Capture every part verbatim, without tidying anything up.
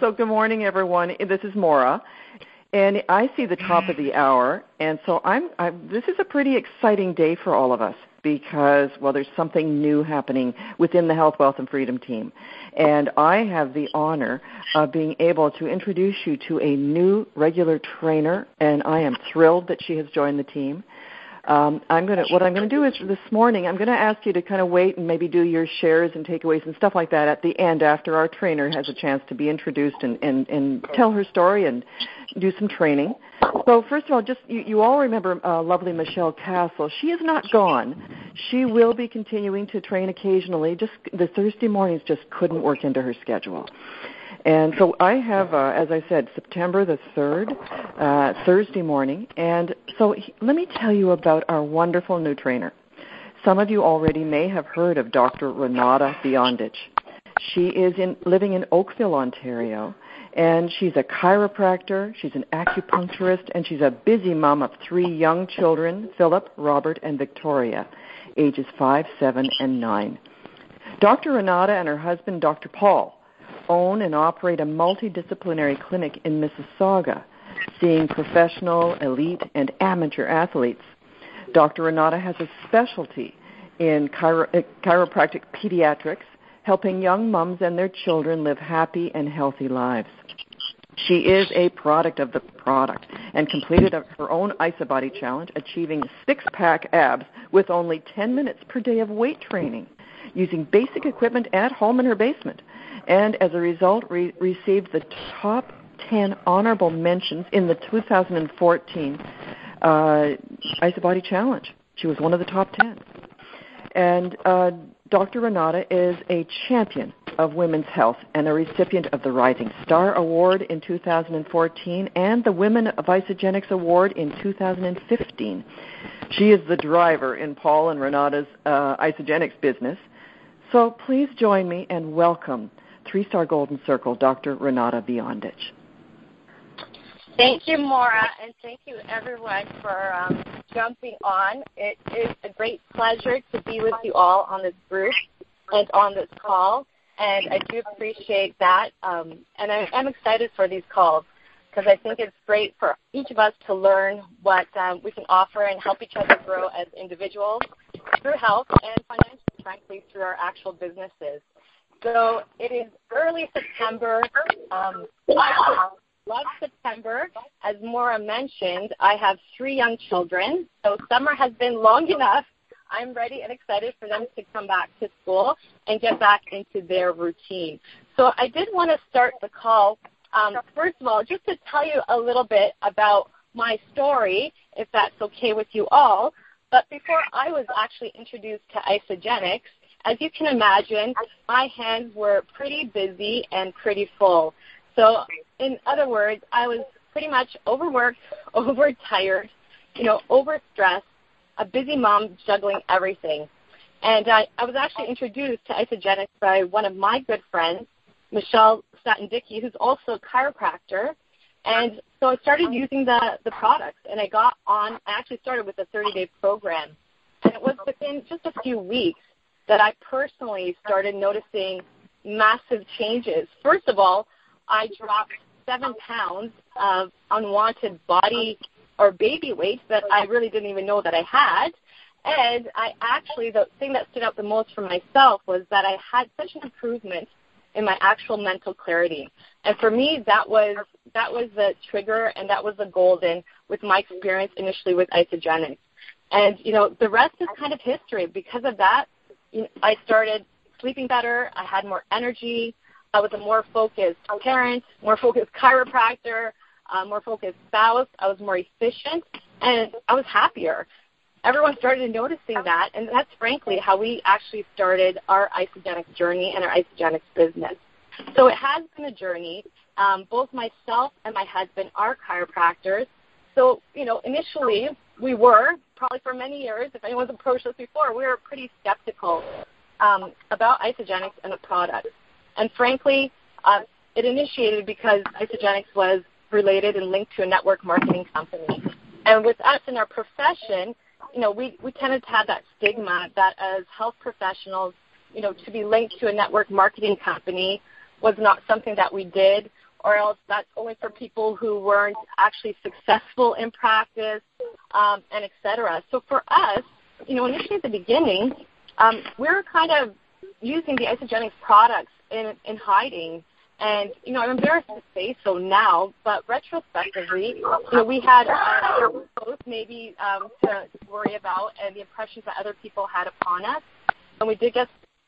So good morning, everyone. This is Maura, and I see the top of the hour, and so I'm, I'm. This is a pretty exciting day for all of us because, well, there's something new happening within the Health, Wealth, and Freedom team, and I have the honor of being able to introduce you to a new regular trainer, and I am thrilled that she has joined the team. Um, I'm gonna. What I'm going to do is this morning I'm going to ask you to kind of wait and maybe do your shares and takeaways and stuff like that at the end after our trainer has a chance to be introduced and, and, and tell her story and do some training. So first of all, just you, you all remember uh, lovely Michelle Castle. She is not gone. She will be continuing to train occasionally. Just the Thursday mornings just couldn't work into her schedule. And so I have, uh, as I said, September the third, uh, Thursday morning. And so he, let me tell you about our wonderful new trainer. Some of you already may have heard of Doctor Renata Beyondich. She is in, living in Oakville, Ontario, and she's a chiropractor, she's an acupuncturist, and she's a busy mom of three young children, Philip, Robert, and Victoria, ages five, seven, and nine. Doctor Renata and her husband, Doctor Paul, own and operate a multidisciplinary clinic in Mississauga, seeing professional, elite, and amateur athletes. Doctor Renata has a specialty in chiro- chiropractic pediatrics, helping young moms and their children live happy and healthy lives. She is a product of the product and completed her own IsaBody challenge, achieving six-pack abs with only ten minutes per day of weight training, using basic equipment at home in her basement, and as a result re- received the top ten honorable mentions in the two thousand fourteen uh, IsaBody Challenge. She was one of the top ten. And uh, Doctor Renata is a champion of women's health and a recipient of the Rising Star Award in two thousand fourteen and the Women of Isagenix Award in two thousand fifteen. She is the driver in Paul and Renata's uh, Isagenix business. So please join me and welcome Three-Star Golden Circle, Doctor Renata Beyondich. Thank you, Maura, and thank you, everyone, for um, jumping on. It is a great pleasure to be with you all on this group and on this call, and I do appreciate that. Um, and I, I'm excited for these calls because I think it's great for each of us to learn what um, we can offer and help each other grow as individuals through health and financially, frankly, through our actual businesses. So it is early September. Um, I love September. As Maura mentioned, I have three young children, so summer has been long enough. I'm ready and excited for them to come back to school and get back into their routine. So I did want to start the call, um, first of all, just to tell you a little bit about my story, if that's okay with you all. But before I was actually introduced to Isagenix, as you can imagine, my hands were pretty busy and pretty full. So in other words, I was pretty much overworked, overtired, you know, overstressed, a busy mom juggling everything. And I, I was actually introduced to Isagenix by one of my good friends, Michelle Staton-Dickey, who's also a chiropractor. And so I started using the, the products, and I got on, I actually started with a thirty-day program. And it was within just a few weeks that I personally started noticing massive changes. First of all, I dropped seven pounds of unwanted body or baby weight that I really didn't even know that I had. And I actually, the thing that stood out the most for myself was that I had such an improvement in my actual mental clarity. And for me, that was that was the trigger, and that was the golden with my experience initially with Isagenix. And, you know, the rest is kind of history. Because of that, I started sleeping better. I had more energy. I was a more focused parent, more focused chiropractor, uh, more focused spouse. I was more efficient, and I was happier. Everyone started noticing that, and that's frankly how we actually started our Isagenix journey and our Isagenix business. So it has been a journey. Um, both myself and my husband are chiropractors. So, you know, initially we were, probably for many years, if anyone's approached us before, we were pretty skeptical um, about Isagenix and the product. And frankly, uh, it initiated because Isagenix was related and linked to a network marketing company. And with us in our profession, you know, we, we tended to have that stigma that as health professionals, you know, to be linked to a network marketing company was not something that we did or else that's only for people who weren't actually successful in practice, um, and et cetera. So for us, you know, initially at the beginning, um, we were kind of using the Isagenix products in, in hiding. And, you know, I'm embarrassed to say so now, but retrospectively, you know, we had uh, both maybe um, to worry about and the impressions that other people had upon us. And we did get...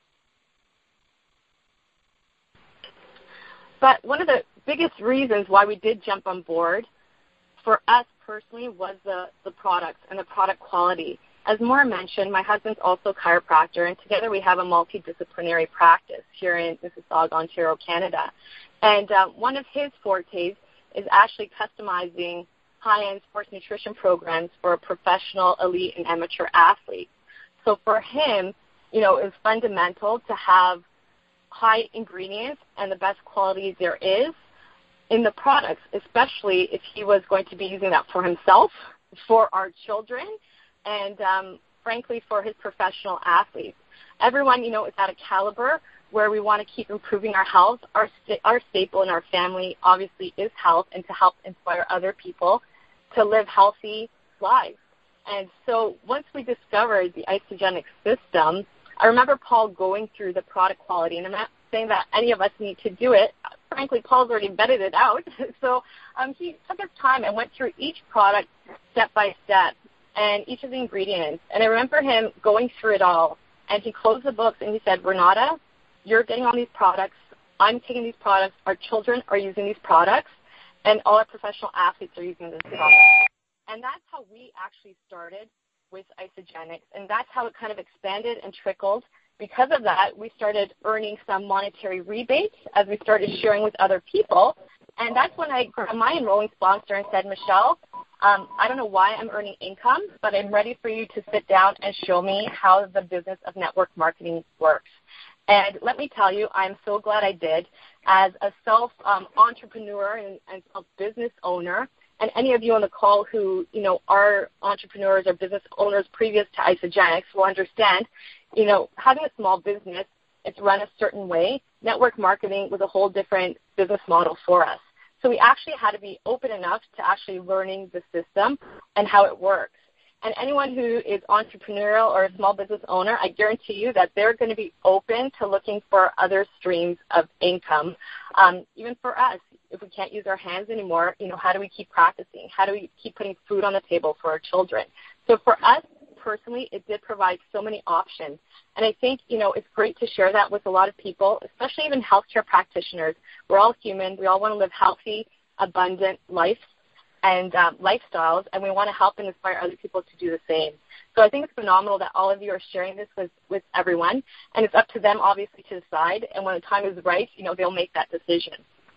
But one of the biggest reasons why we did jump on board for us personally was the, the products and the product quality. As Maura mentioned, my husband's also a chiropractor, and together we have a multidisciplinary practice here in Mississauga, Ontario, Canada. And uh, one of his fortes is actually customizing high-end sports nutrition programs for professional, elite, and amateur athletes. So for him, you know, it's fundamental to have high ingredients and the best quality there is in the products, especially if he was going to be using that for himself, for our children, and um, frankly for his professional athletes. Everyone, you know, is at a caliber where we want to keep improving our health. Our, sta- our staple in our family obviously is health, and to help inspire other people to live healthy lives. And so once we discovered the Isagenix system, I remember Paul going through the product quality, and I'm not saying that any of us need to do it. Frankly, Paul's already vetted it out. So um, he took his time and went through each product step by step and each of the ingredients. And I remember him going through it all, and he closed the books and he said, Renata, you're getting on these products. I'm taking these products. Our children are using these products, and all our professional athletes are using this product. And that's how we actually started with Isagenix, and that's how it kind of expanded and trickled. Because of that, we started earning some monetary rebates as we started sharing with other people. And that's when I grabbed my enrolling sponsor and said, Michelle, um, I don't know why I'm earning income, but I'm ready for you to sit down and show me how the business of network marketing works. And let me tell you, I'm so glad I did. As a self-entrepreneur um, and, and self-business owner, and any of you on the call who, you know, are entrepreneurs or business owners previous to Isagenix will understand, you know, having a small business, it's run a certain way. Network marketing was a whole different business model for us. So we actually had to be open enough to actually learning the system and how it works. And anyone who is entrepreneurial or a small business owner, I guarantee you that they're going to be open to looking for other streams of income. Um, even for us, if we can't use our hands anymore, you know, how do we keep practicing? How do we keep putting food on the table for our children? So for us personally, it did provide so many options. And I think, you know, it's great to share that with a lot of people, especially even healthcare practitioners. We're all human. We all want to live healthy, abundant lives and um, lifestyles, and we want to help and inspire other people to do the same. So I think it's phenomenal that all of you are sharing this with, with everyone, and it's up to them, obviously, to decide. And when the time is right, you know, they'll make that decision.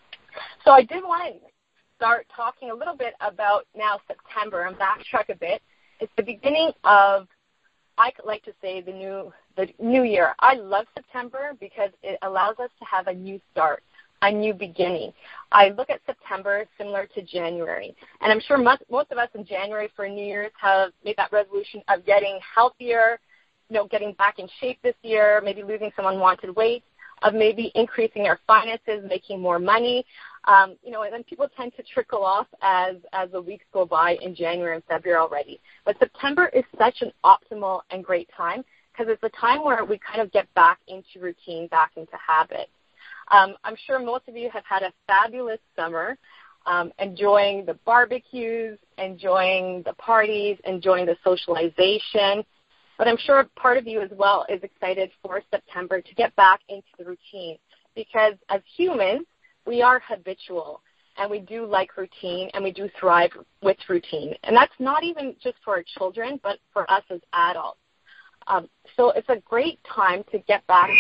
So I did want to start talking a little bit about now September and backtrack a bit. It's the beginning of, I like to say, the new the new year. I love September because it allows us to have a new start, a new beginning. I look at September similar to January, and I'm sure most, most of us in January for New Year's have made that resolution of getting healthier, you know, getting back in shape this year, maybe losing some unwanted weight, of maybe increasing our finances, making more money, um, you know, and then people tend to trickle off as, as the weeks go by in January and February already. But September is such an optimal and great time because it's a time where we kind of get back into routine, back into habit. Um, I'm sure most of you have had a fabulous summer, um, enjoying the barbecues, enjoying the parties, enjoying the socialization. But I'm sure part of you as well is excited for September to get back into the routine because as humans, we are habitual and we do like routine and we do thrive with routine. And that's not even just for our children, but for us as adults. Um, so it's a great time to get back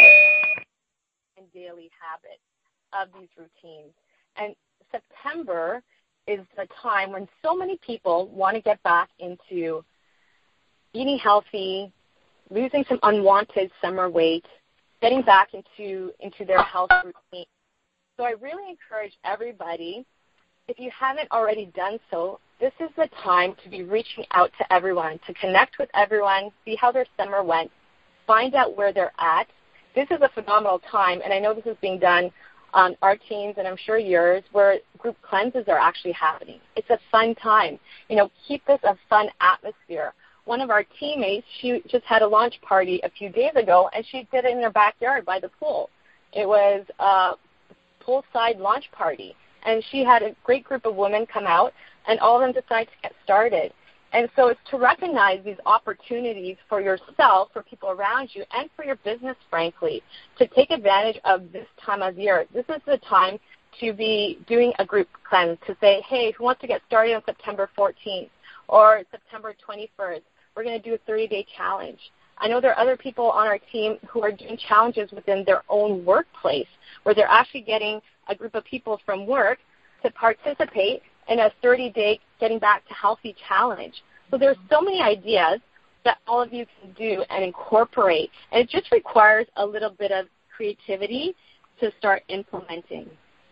in daily habits of these routines. And September is the time when so many people want to get back into eating healthy, losing some unwanted summer weight, getting back into, into their health routine. So I really encourage everybody, if you haven't already done so, this is the time to be reaching out to everyone, to connect with everyone, see how their summer went, find out where they're at. This is a phenomenal time, and I know this is being done on our teams, and I'm sure yours, where group cleanses are actually happening. It's a fun time. You know, keep this a fun atmosphere. One of our teammates, she just had a launch party a few days ago, and she did it in her backyard by the pool. It was a poolside launch party, and she had a great group of women come out, and all of them decided to get started. And so it's to recognize these opportunities for yourself, for people around you, and for your business, frankly, to take advantage of this time of year. This is the time to be doing a group cleanse, to say, hey, who wants to get started on September fourteenth or September twenty-first? We're going to do a thirty-day challenge. I know there are other people on our team who are doing challenges within their own workplace, where they're actually getting a group of people from work to participate in a thirty-day Getting Back to Healthy challenge. So there's so many ideas that all of you can do and incorporate, and it just requires a little bit of creativity to start implementing.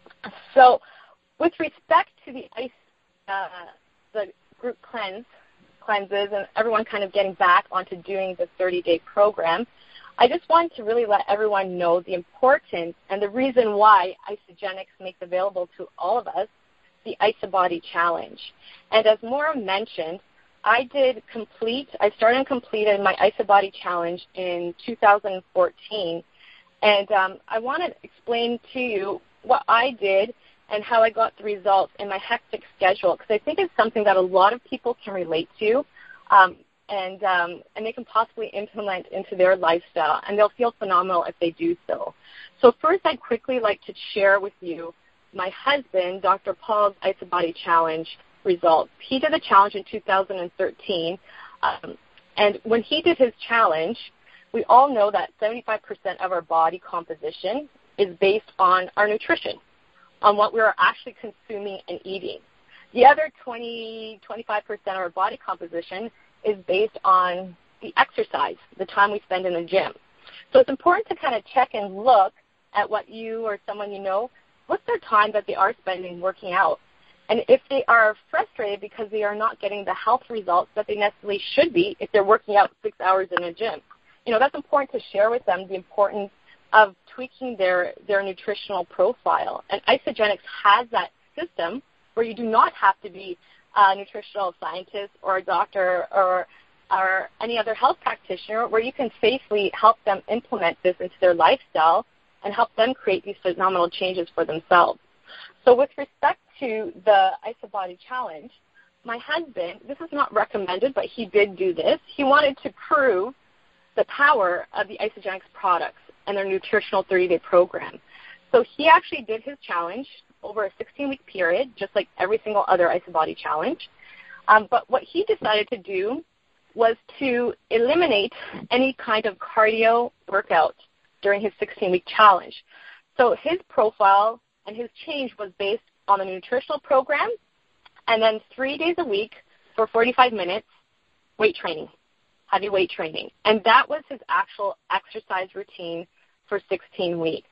So with respect to the ice, uh, the group cleanse, cleanses and everyone kind of getting back onto doing the thirty-day program, I just wanted to really let everyone know the importance and the reason why Isagenix makes available to all of us the IsaBody Challenge. And as Maura mentioned, I did complete, I started and completed my IsaBody Challenge in two thousand fourteen. And um, I want to explain to you what I did and how I got the results in my hectic schedule, because I think it's something that a lot of people can relate to, um, and um, and they can possibly implement into their lifestyle, and they'll feel phenomenal if they do so. So first, I'd quickly like to share with you my husband, Doctor Paul's IsaBody Challenge results. He did a challenge in two thousand thirteen, um, and when he did his challenge, we all know that seventy-five percent of our body composition is based on our nutrition, on what we're actually consuming and eating. The other twenty, twenty-five percent of our body composition is based on the exercise, the time we spend in the gym. So it's important to kind of check and look at what you or someone you know, what's their time that they are spending working out. And if they are frustrated because they are not getting the health results that they necessarily should be if they're working out six hours in a gym, you know, that's important to share with them the importance of tweaking their, their nutritional profile. And Isagenix has that system where you do not have to be a nutritional scientist or a doctor or, or any other health practitioner, where you can safely help them implement this into their lifestyle and help them create these phenomenal changes for themselves. So with respect to the IsaBody Challenge, my husband, this is not recommended, but he did do this. He wanted to prove the power of the Isagenix products and their nutritional thirty-day program. So he actually did his challenge over a sixteen-week period, just like every single other IsaBody challenge. Um, but what he decided to do was to eliminate any kind of cardio workout during his sixteen-week challenge. So his profile and his change was based on the nutritional program, and then three days a week for forty-five minutes, weight training, heavy weight training. And that was his actual exercise routine for sixteen weeks.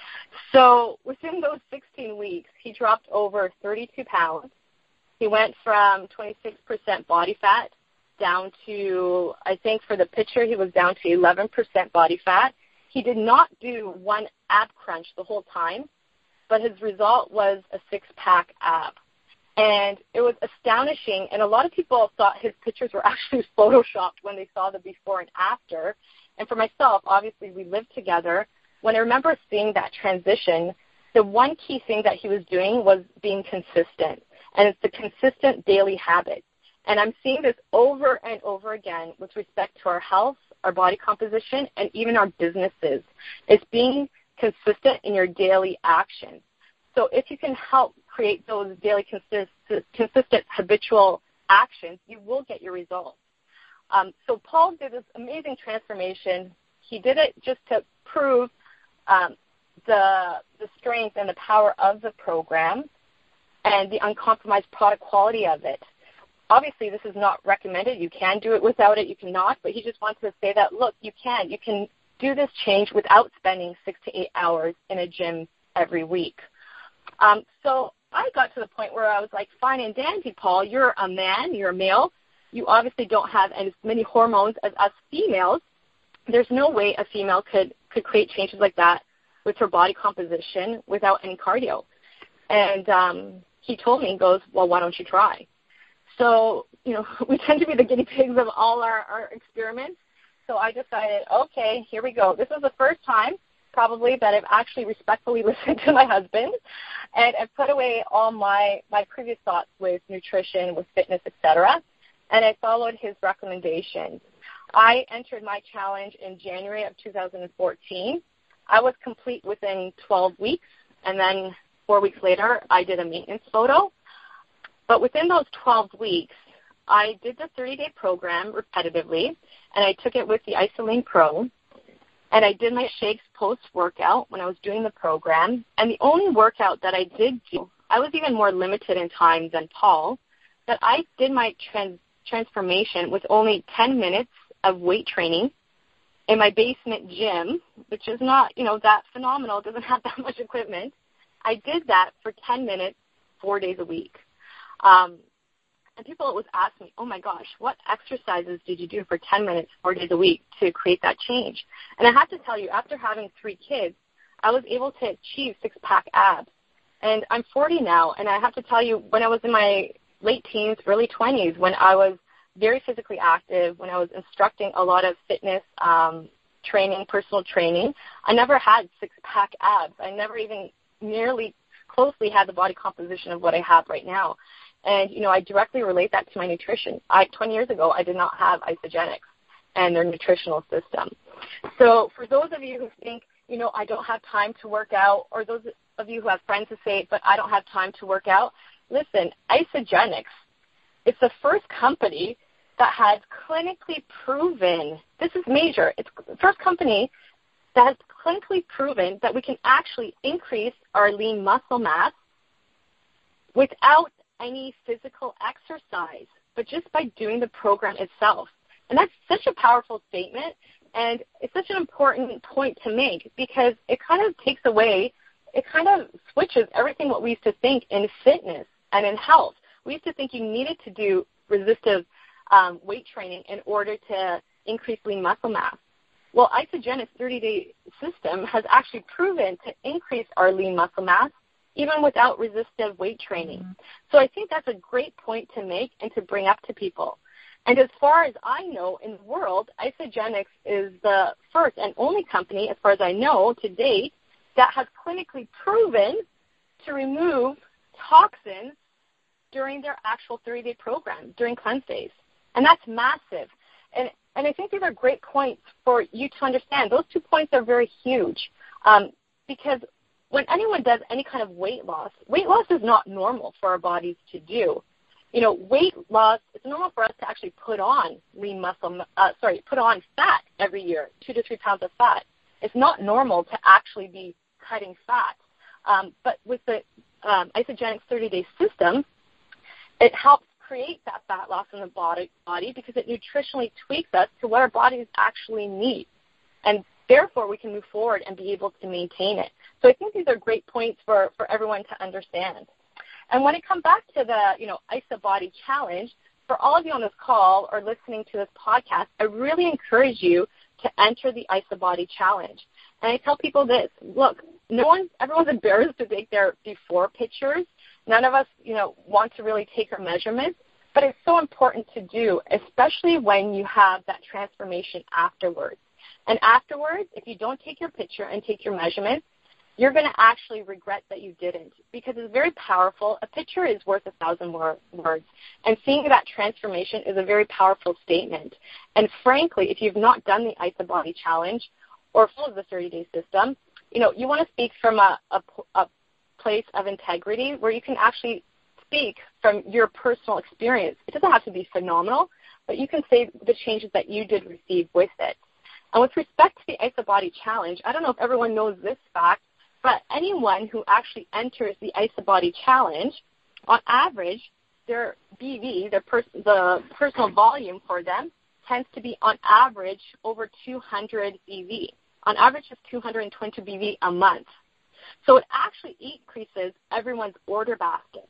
So within those sixteen weeks, he dropped over thirty-two pounds. He went from twenty-six percent body fat down to, I think for the picture, he was down to eleven percent body fat. He did not do one ab crunch the whole time, but his result was a six-pack ab. And it was astonishing, and a lot of people thought his pictures were actually photoshopped when they saw the before and after. And for myself, obviously, we lived together. When I remember seeing that transition, the one key thing that he was doing was being consistent, and it's the consistent daily habit. And I'm seeing this over and over again with respect to our health, our body composition, and even our businesses. It's being consistent in your daily actions. So if you can help create those daily consist- consistent habitual actions, you will get your results. Um, so Paul did this amazing transformation. He did it just to prove um, the, the strength and the power of the program and the uncompromised product quality of it. Obviously, this is not recommended. You can do it without it. You cannot. But he just wanted to say that, look, you can. You can do this change without spending six to eight hours in a gym every week. Um, so I got to the point where I was like, fine and dandy, Paul. You're a man. You're a male. You obviously don't have as many hormones as us females. There's no way a female could, could create changes like that with her body composition without any cardio. And um, he told me, he goes, well, why don't you try? So, you know, we tend to be the guinea pigs of all our, our experiments. So I decided, okay, here we go. This is the first time probably that I've actually respectfully listened to my husband, and I've put away all my, my previous thoughts with nutrition, with fitness, et cetera, and I followed his recommendations. I entered my challenge in January of two thousand fourteen. I was complete within twelve weeks, and then four weeks later, I did a maintenance photo. But within those twelve weeks, I did the thirty-day program repetitively, and I took it with the Isoline Pro, and I did my shakes post-workout when I was doing the program. And the only workout that I did do, I was even more limited in time than Paul, that I did my trans- transformation with only ten minutes of weight training in my basement gym, which is not, you know, that phenomenal. It doesn't have that much equipment. I did that for ten minutes, four days a week. Um, and people always ask me, oh, my gosh, what exercises did you do for ten minutes, four days a week to create that change? And I have to tell you, after having three kids, I was able to achieve six-pack abs. And I'm forty now, and I have to tell you, when I was in my late teens, early twenties, when I was very physically active, when I was instructing a lot of fitness um, training, personal training, I never had six-pack abs. I never even nearly closely had the body composition of what I have right now. And, you know, I directly relate that to my nutrition. I, twenty years ago, I did not have Isagenix and their nutritional system. So for those of you who think, you know, I don't have time to work out, or those of you who have friends who say, but I don't have time to work out, listen, Isagenix, it's the first company that has clinically proven, this is major, it's the first company that has clinically proven that we can actually increase our lean muscle mass without any physical exercise, but just by doing the program itself. And that's such a powerful statement, and it's such an important point to make, because it kind of takes away, it kind of switches everything what we used to think in fitness and in health. We used to think you needed to do resistive um, weight training in order to increase lean muscle mass. Well, Isagenix thirty-day system has actually proven to increase our lean muscle mass even without resistive weight training. Mm-hmm. So I think that's a great point to make and to bring up to people. And as far as I know in the world, Isagenix is the first and only company, as far as I know to date, that has clinically proven to remove toxins during their actual thirty-day program, during cleanse days. And that's massive. And and I think these are great points for you to understand. Those two points are very huge um, because when anyone does any kind of weight loss, weight loss is not normal for our bodies to do. You know, weight loss, it's normal for us to actually put on lean muscle, uh, sorry, put on fat every year, two to three pounds of fat. It's not normal to actually be cutting fat. Um, but with the um, Isagenix thirty-day system, it helps create that fat loss in the body, body because it nutritionally tweaks us to what our bodies actually need. And therefore, we can move forward and be able to maintain it. So I think these are great points for, for everyone to understand. And when I come back to the, you know, IsaBody Challenge, for all of you on this call or listening to this podcast, I really encourage you to enter the IsaBody Challenge. And I tell people this, look, no one, everyone's embarrassed to take their before pictures. None of us, you know, want to really take our measurements, but it's so important to do, especially when you have that transformation afterwards. And afterwards, if you don't take your picture and take your measurements, you're going to actually regret that you didn't, because it's very powerful. A picture is worth a thousand more words. And seeing that transformation is a very powerful statement. And frankly, if you've not done the IsaBody Challenge or followed the thirty-day system, you know, you want to speak from a, a, a place of integrity where you can actually speak from your personal experience. It doesn't have to be phenomenal, but you can say the changes that you did receive with it. And with respect to the IsaBody Challenge, I don't know if everyone knows this fact, but anyone who actually enters the IsaBody Challenge, on average, their B V, their pers- the personal volume for them, tends to be on average over two hundred B V. On average, it's two hundred twenty B V a month. So it actually increases everyone's order basket.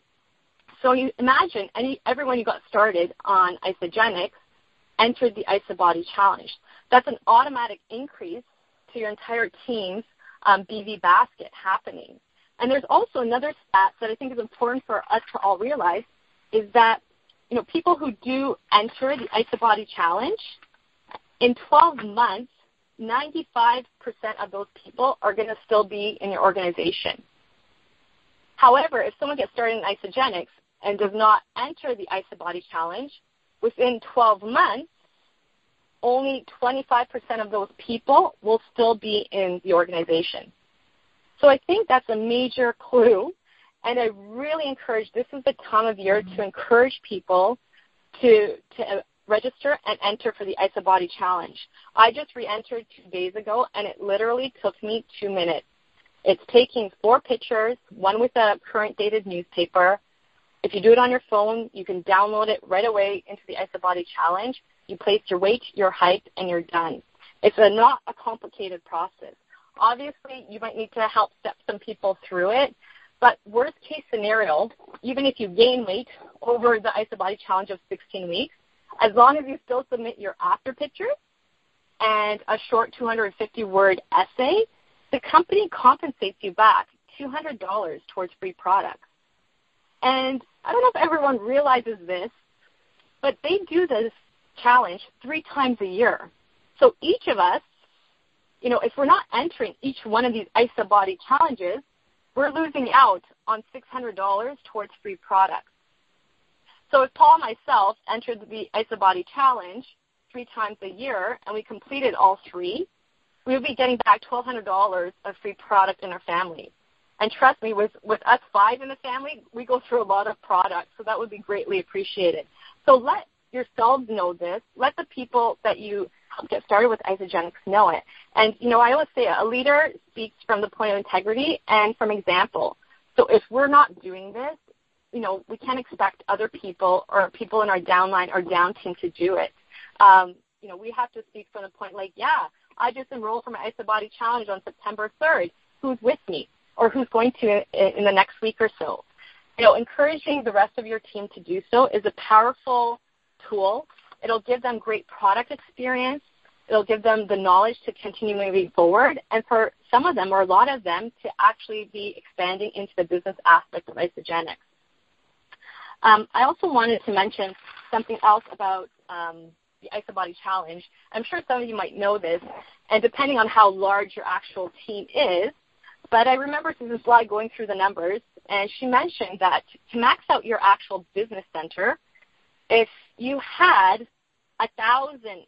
So you imagine any everyone who got started on Isagenix entered the IsaBody Challenge. That's an automatic increase to your entire team's um, B V basket happening. And there's also another stat that I think is important for us to all realize is that, you know, people who do enter the IsaBody Challenge, in twelve months, ninety-five percent of those people are going to still be in your organization. However, if someone gets started in Isagenix and does not enter the IsaBody Challenge, within twelve months, only twenty-five percent of those people will still be in the organization. So I think that's a major clue, and I really encourage, this is the time of year to encourage people to, to register and enter for the IsaBody Challenge. I just re-entered two days ago, and it literally took me two minutes. It's taking four pictures, one with a current dated newspaper. If you do it on your phone, you can download it right away into the IsaBody Challenge. You place your weight, your height, and you're done. It's a, not a complicated process. Obviously, you might need to help step some people through it, but worst case scenario, even if you gain weight over the IsaBody Challenge of sixteen weeks, as long as you still submit your after pictures and a short two hundred fifty word essay, the company compensates you back two hundred dollars towards free products. And I don't know if everyone realizes this, but they do this challenge three times a year. So each of us, you know, if we're not entering each one of these IsaBody challenges, we're losing out on six hundred dollars towards free products. So if Paul and myself entered the IsaBody Challenge three times a year and we completed all three, we would be getting back twelve hundred dollars of free product in our family. And trust me, with, with us five in the family, we go through a lot of products, so that would be greatly appreciated. So let yourselves know this. Let the people that you help get started with Isagenix know it. And, you know, I always say a leader speaks from the point of integrity and from example. So if we're not doing this, you know, we can't expect other people or people in our downline or down team to do it. Um, you know, we have to speak from the point like, yeah, I just enrolled for my IsaBody Challenge on September third. Who's with me? Or who's going to in the next week or so. You know, encouraging the rest of your team to do so is a powerful tool. It'll give them great product experience. It'll give them the knowledge to continue moving forward, and for some of them, or a lot of them, to actually be expanding into the business aspect of Isagenix. Um, I also wanted to mention something else about um, the IsaBody Challenge. I'm sure some of you might know this, and depending on how large your actual team is, but I remember Susan Sly going through the numbers, and she mentioned that to max out your actual business center, if you had one thousand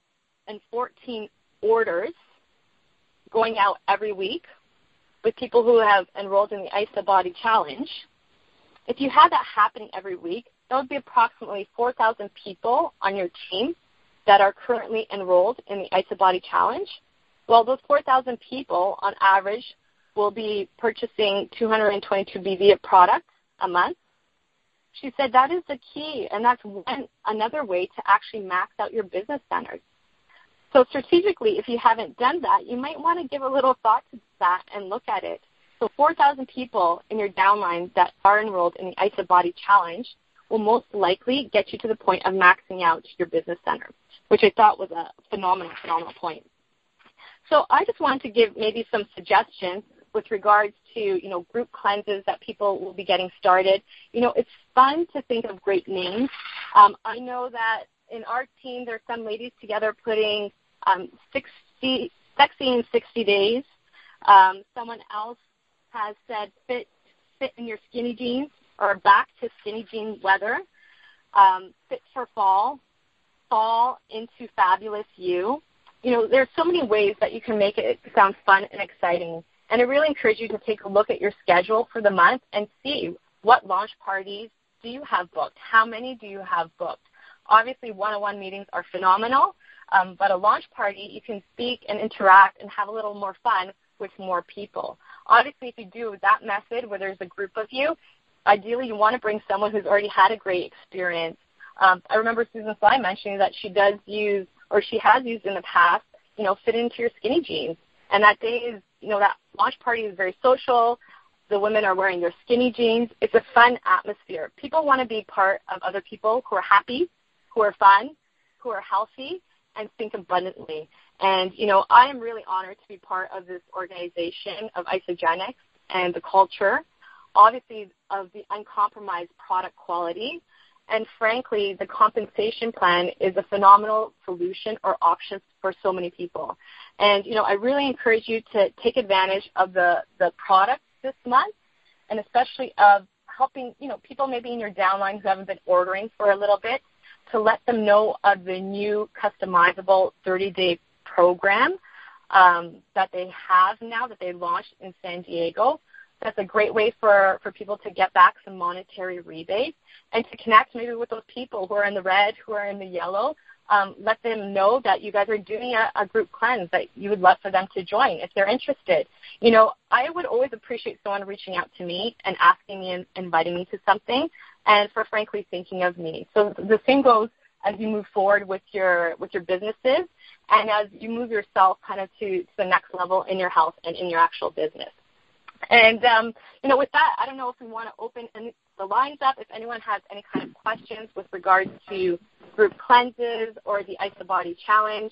fourteen orders going out every week with people who have enrolled in the IsaBody Challenge, if you had that happening every week, that would be approximately four thousand people on your team that are currently enrolled in the IsaBody Challenge. Well, those four thousand people, on average, will be purchasing two hundred twenty-two B V of products a month. She said that is the key, and that's one another way to actually max out your business centers. So strategically, if you haven't done that, you might want to give a little thought to that and look at it. So four thousand people in your downline that are enrolled in the IsaBody Challenge will most likely get you to the point of maxing out your business center, which I thought was a phenomenal, phenomenal point. So I just wanted to give maybe some suggestions with regards to, you know, group cleanses that people will be getting started. You know, it's fun to think of great names. Um, I know that in our team there's some ladies together putting um, sixty, sexy in sixty days. Um, someone else has said fit, fit in your skinny jeans, or back to skinny jean weather. Um, fit for fall, fall into fabulous you. You know, there's so many ways that you can make it sound fun and exciting. And I really encourage you to take a look at your schedule for the month and see what launch parties do you have booked, how many do you have booked. Obviously, one-on-one meetings are phenomenal, um, but a launch party, you can speak and interact and have a little more fun with more people. Obviously, if you do that method where there's a group of you, ideally you want to bring someone who's already had a great experience. Um, I remember Susan Sly mentioning that she does use, or she has used in the past, you know, fit into your skinny jeans. And that day is, you know, that launch party is very social. The women are wearing their skinny jeans. It's a fun atmosphere. People want to be part of other people who are happy, who are fun, who are healthy. and think abundantly. And, you know, I am really honored to be part of this organization of Isagenix and the culture, obviously of the uncompromised product quality. And frankly, the compensation plan is a phenomenal solution or option for so many people. And, you know, I really encourage you to take advantage of the, the product this month, and especially of helping, you know, people maybe in your downline who haven't been ordering for a little bit, to let them know of the new customizable thirty-day program um, that they have now that they launched in San Diego. That's a great way for, for people to get back some monetary rebate and to connect maybe with those people who are in the red, who are in the yellow. Um, let them know that you guys are doing a, a group cleanse that you would love for them to join if they're interested. You know, I would always appreciate someone reaching out to me and asking me and inviting me to something, and for frankly thinking of me. So the same goes as you move forward with your with your businesses and as you move yourself kind of to, to the next level in your health and in your actual business. And, um, you know, with that, I don't know if we want to open the lines up, if anyone has any kind of questions with regards to group cleanses or the IsaBody Challenge.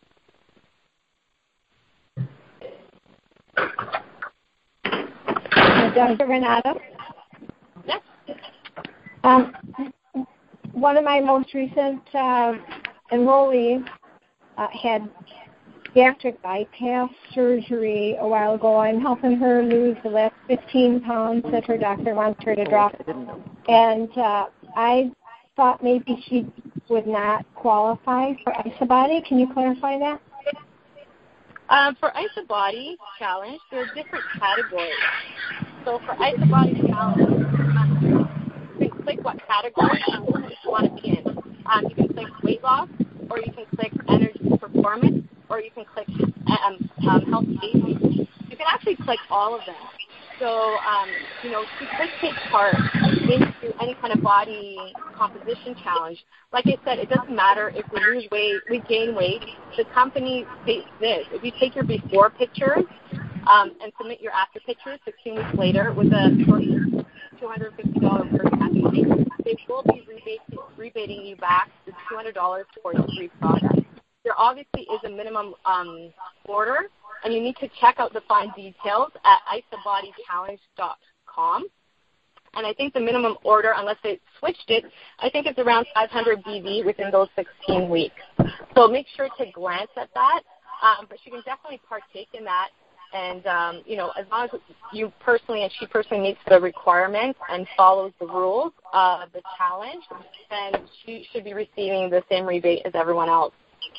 Doctor Renata? Yes. Um, one of my most recent uh, enrollees uh, had gastric bypass surgery a while ago. I'm helping her lose the last fifteen pounds that her doctor wants her to drop. And uh, I thought maybe she would not qualify for IsaBody. Can you clarify that? Um, for IsaBody Challenge, there are different categories. So for IsaBody Challenge, you can click what category you want to be in. Um, you can click weight loss, or you can click energy performance, or you can click um, um, health aging. You can actually click all of them. So, um, you know, she could take part into any kind of body composition challenge. Like I said, it doesn't matter if we lose weight, we gain weight. The company states this. If you take your before pictures um, and submit your after pictures sixteen weeks later with a two hundred fifty dollars per category, they will be rebating, rebating you back the two hundred dollars towards free product. There obviously is a minimum um, order, and you need to check out the fine details at isa body challenge dot com. And I think the minimum order, unless they switched it, I think it's around five hundred B V within those sixteen weeks. So make sure to glance at that. Um, but you can definitely partake in that. And, um, you know, as long as you personally and she personally meets the requirements and follows the rules of the challenge, then she should be receiving the same rebate as everyone else.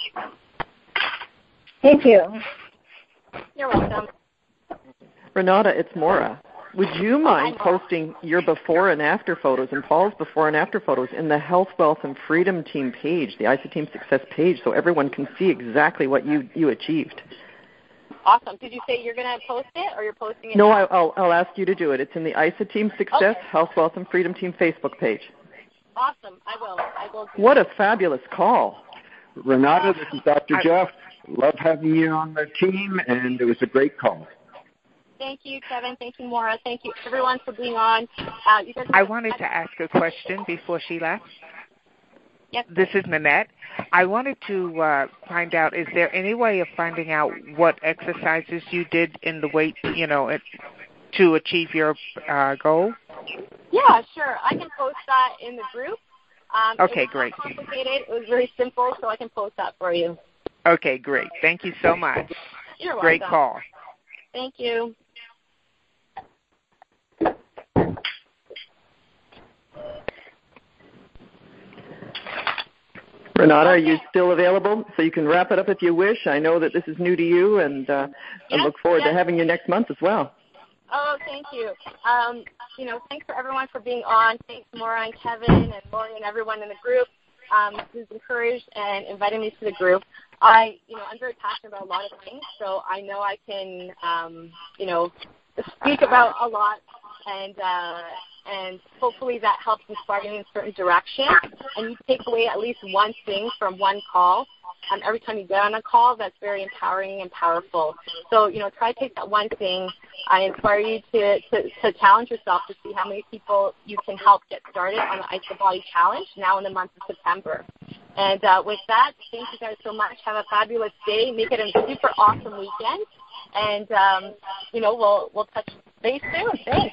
Thank you. You're welcome. Renata, it's Maura. Would you mind posting your before and after photos and Paul's before and after photos in the Health, Wealth, and Freedom Team page, the Isa Team Success page, so everyone can see exactly what you, you achieved? Awesome. Did you say you're going to post it, or you're posting it No, now? I'll, I'll ask you to do it. It's in the Isa Team Success, okay. Health, Wealth, and Freedom Team Facebook page. Awesome. I will. I will do What that. a fabulous call. Renata, this is Doctor Jeff. Love having you on the team, and it was a great call. Thank you, Kevin. Thank you, Maura. Thank you, everyone, for being on. Uh, you guys I wanted to ask a question before she left. Yes. This is Nanette. I wanted to uh, find out, is there any way of finding out what exercises you did in the weight, you know, it, to achieve your uh, goal? Yeah, sure. I can post that in the group. Um, okay, it was great. not complicated. It was very simple, so I can post that for you. Okay, great. Thank you so much. You're welcome. Great call. Thank you. Renata, are you still available? So you can wrap it up if you wish. I know that this is new to you, and uh, yes, I look forward yes. to having you next month as well. Oh, thank you. Um, you know, thanks for everyone for being on. Thanks, Maura and Kevin and Lori and everyone in the group um, who's encouraged and invited me to the group. I, you know, I'm very passionate about a lot of things, so I know I can, um, you know, speak about a lot, and uh, and hopefully that helps inspire you in a certain direction. And you take away at least one thing from one call. Um, every time you get on a call, that's very empowering and powerful. So, you know, try to take that one thing. I inspire you to, to, to challenge yourself to see how many people you can help get started on the IsaBody Challenge now in the month of September. And uh, with that, thank you guys so much. Have a fabulous day. Make it a super awesome weekend. And, um, you know, we'll, we'll touch base soon. Thanks.